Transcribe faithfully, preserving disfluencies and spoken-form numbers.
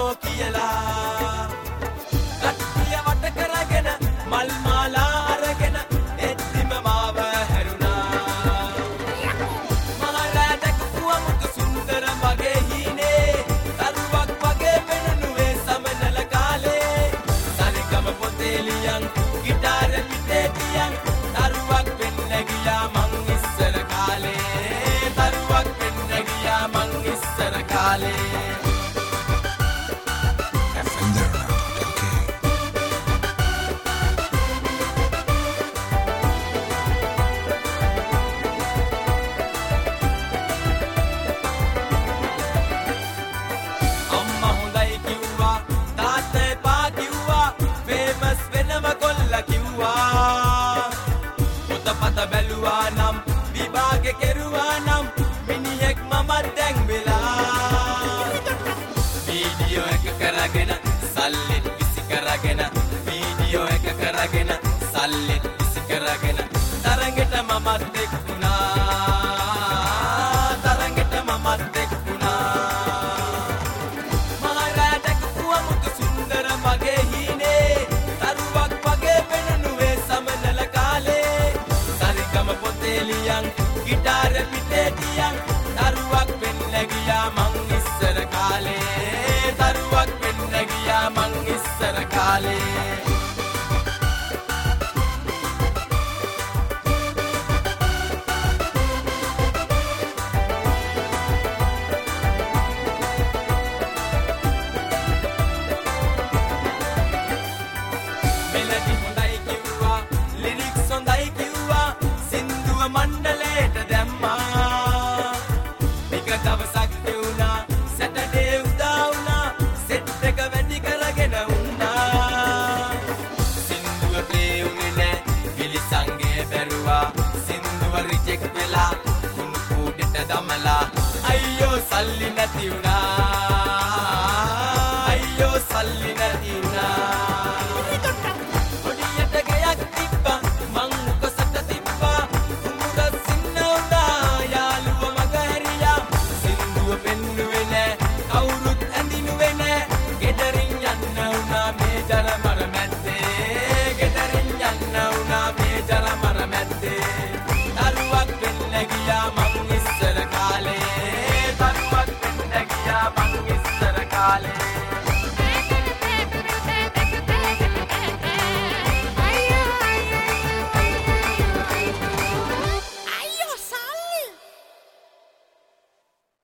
කියලා කට්ටිය වට කරගෙන මල් මාලා අරගෙන එද්දිම මාව හැරුණා මහරෑ දැකපුව මුතු සුන්දර මගේ හීනේ දරුවක් වගේ වෙනුනේ සමනල කාලේ සරිගම පොතේ ලියන් ගිටාර පිටේ තියන් දරුවක් වෙන්න ගියා මං ඉස්සර කාලේ දරුවක් වෙන්න ගියා මං ඉස්සර කාලේ බැලුවා නම් විභාගේ කෙරුවා නම් මිනිහෙක් මමත් දැන් වෙලා වීඩියෝ එක කරගෙන සල්ලිත් විසි කරගෙන වීඩියෝ එක කරගෙන සල්ලිත් විසි කරගෙන තරගෙට මමත් එක්ුණා තරගෙට මමත් එක්ුණා මහරෑ දැකපුව මුතු සුන්දර මගේ හීනේ දරුවක් වගේ වෙනුනේ සමනල කාලේ පොතේ ලියන් ගිටාර පිටේ තියන් දරුවක් වෙන්න ගියා මං ඉස්සර කාලේ දරුවක් වෙන්න ගියා මං ඉස්සර කාලේ මෙලඩි හොඳයි කිව්වා ලිරික්ස් හොඳයි කිව්වා මණ්ඩලයට දැම්මා එක දවසක් දෙවුණා සැටඩේ උදා වුණා සෙට් එක වැඩි කරගෙන වුණා සින්දුව ප්ලේ වුණේ නෑ පිළිසංගේ බැරුවා සින්දුව රිජෙක්ට් වෙලා කුණු කූඩේට දමලා අයියෝ සල්ලි නැති වුණා අයියෝ සල්ලි නැති වුණා දරුවක් වෙන්න ගියා මං ඉස්සර කාලේ දරුවක් වෙන්න ගියා මං ඉස්සර කාලේ